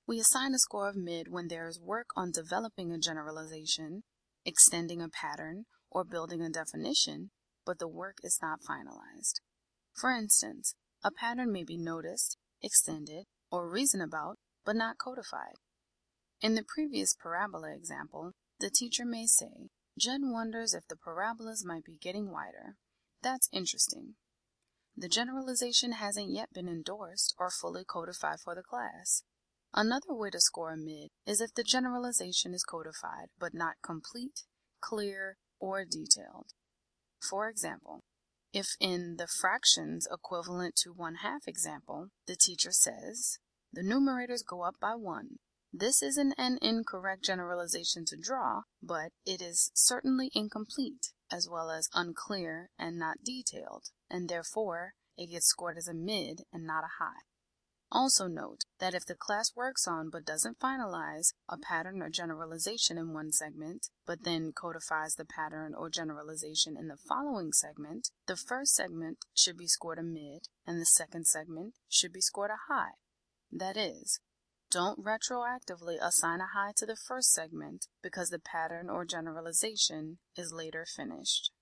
We assign a score of mid when there is work on developing a generalization, extending a pattern, or building a definition, but the work is not finalized. For instance, a pattern may be noticed, extended, or reasoned about, but not codified. In the previous parabola example, the teacher may say, "Jen wonders if the parabolas might be getting wider. That's interesting." The generalization hasn't yet been endorsed or fully codified for the class. Another way to score a mid is if the generalization is codified but not complete, clear, or detailed. For example, if in the fractions equivalent to 1/2 example, the teacher says, "The numerators go up by 1. This isn't an incorrect generalization to draw, but it is certainly incomplete, as well as unclear and not detailed, and therefore it gets scored as a mid and not a high." Also note that if the class works on but doesn't finalize a pattern or generalization in one segment, but then codifies the pattern or generalization in the following segment, the first segment should be scored a mid and the second segment should be scored a high. That is, don't retroactively assign a high to the first segment because the pattern or generalization is later finished.